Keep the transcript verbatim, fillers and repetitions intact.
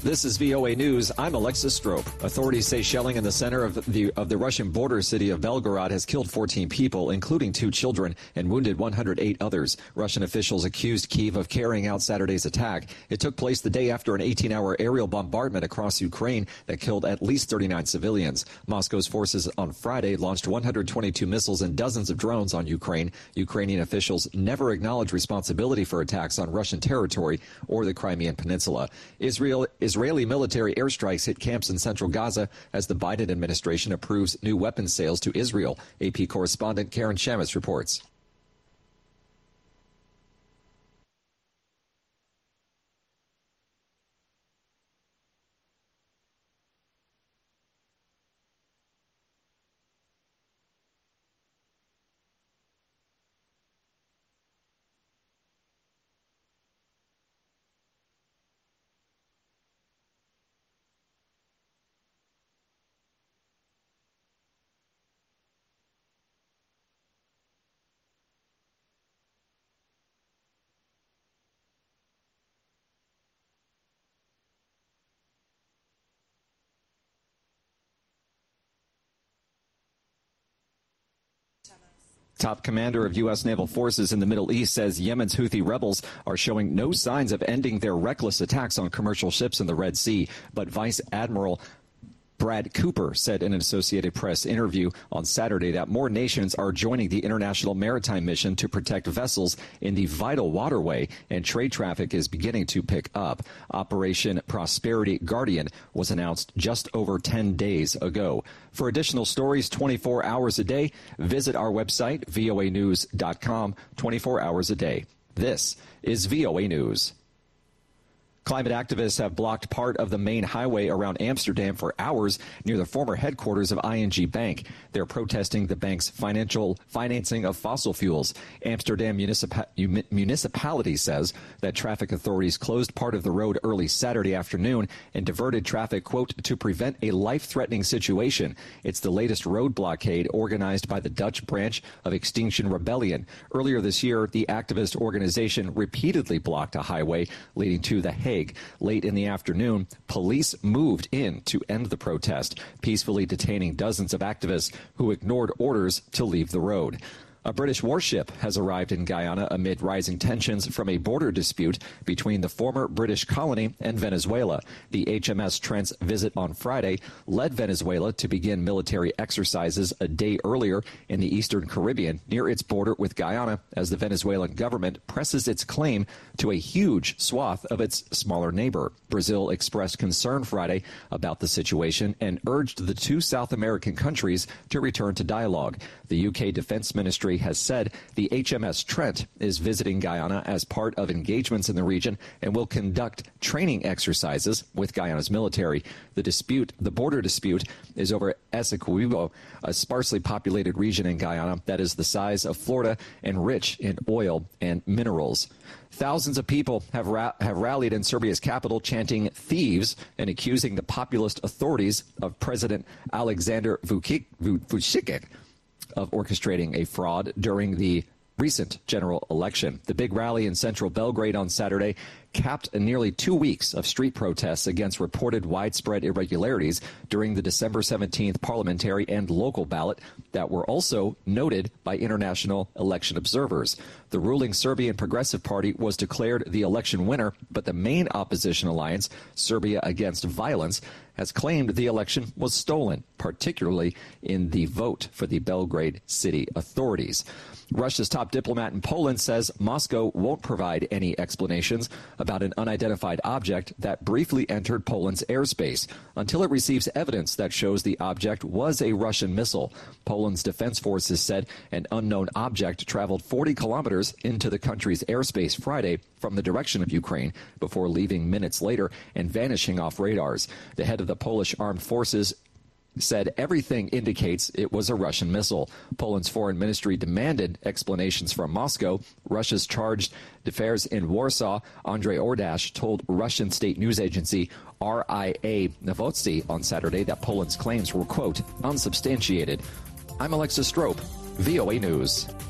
This is V O A News. I'm Alexis Strope. Authorities say shelling in the center of the of the Russian border city of Belgorod has killed fourteen people, including two children, and wounded one hundred eight others. Russian officials accused Kyiv of carrying out Saturday's attack. It took place the day after an eighteen-hour aerial bombardment across Ukraine that killed at least thirty-nine civilians. Moscow's forces on Friday launched one hundred twenty-two missiles and dozens of drones on Ukraine. Ukrainian officials never acknowledged responsibility for attacks on Russian territory or the Crimean Peninsula. Israel is Israeli military airstrikes hit camps in central Gaza as the Biden administration approves new weapons sales to Israel. A P correspondent Karen Shamus reports. Top commander of U S naval forces in the Middle East says Yemen's Houthi rebels are showing no signs of ending their reckless attacks on commercial ships in the Red Sea. But Vice Admiral Brad Cooper said in an Associated Press interview on Saturday that more nations are joining the International Maritime Mission to protect vessels in the vital waterway, and trade traffic is beginning to pick up. Operation Prosperity Guardian was announced just over ten days ago. For additional stories twenty-four hours a day, visit our website, V O A news dot com, twenty-four hours a day. This is V O A News. Climate activists have blocked part of the main highway around Amsterdam for hours near the former headquarters of I N G Bank. They're protesting the bank's financial financing of fossil fuels. Amsterdam municipa- municipality says that traffic authorities closed part of the road early Saturday afternoon and diverted traffic, quote, to prevent a life-threatening situation. It's the latest road blockade organized by the Dutch branch of Extinction Rebellion. Earlier this year, the activist organization repeatedly blocked a highway leading to the Hague. Late in the afternoon, police moved in to end the protest, peacefully detaining dozens of activists who ignored orders to leave the road. A British warship has arrived in Guyana amid rising tensions from a border dispute between the former British colony and Venezuela. The H M S Trent's visit on Friday led Venezuela to begin military exercises a day earlier in the eastern Caribbean near its border with Guyana as the Venezuelan government presses its claim to a huge swath of its smaller neighbor. Brazil expressed concern Friday about the situation and urged the two South American countries to return to dialogue. The U K Defense Ministry has said the H M S Trent is visiting Guyana as part of engagements in the region and will conduct training exercises with Guyana's military. The dispute, the border dispute, is over Essequibo, a sparsely populated region in Guyana that is the size of Florida and rich in oil and minerals. Thousands of people have ra- have rallied in Serbia's capital chanting "thieves" and accusing the populist authorities of President Aleksandar Vučić Vučić of orchestrating a fraud during the recent general election. The big rally in central Belgrade on Saturday capped nearly two weeks of street protests against reported widespread irregularities during the December seventeenth parliamentary and local ballot that were also noted by international election observers. The ruling Serbian Progressive Party was declared the election winner, but the main opposition alliance, Serbia Against Violence, has claimed the election was stolen, particularly in the vote for the Belgrade city authorities. Russia's top diplomat in Poland says Moscow won't provide any explanations about an unidentified object that briefly entered Poland's airspace until it receives evidence that shows the object was a Russian missile. Poland's defense forces said an unknown object traveled forty kilometers into the country's airspace Friday from the direction of Ukraine before leaving minutes later and vanishing off radars. The head of the Polish armed forces said everything indicates it was a Russian missile. Poland's foreign ministry demanded explanations from Moscow. Russia's charged d'affaires in Warsaw, Andrei Ordash, told Russian state news agency R I A Novosti on Saturday that Poland's claims were, quote, unsubstantiated. I'm Alexis Strope, V O A News.